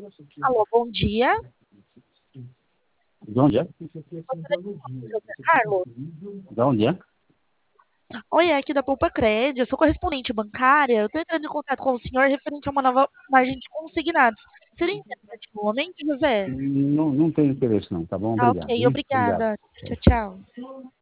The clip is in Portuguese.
Alô, bom dia. De onde é? Gostaria de falar com o José Carlos. De onde é? Oi, é aqui da Poupa Crédito, eu sou correspondente bancária. Eu estou entrando em contato com o senhor referente a uma nova margem de consignados. Seria interessante no momento, José? Não, não tenho interesse não, tá bom? Tá Obrigado, ok, hein? Obrigado. obrigada. Tchau, tchau.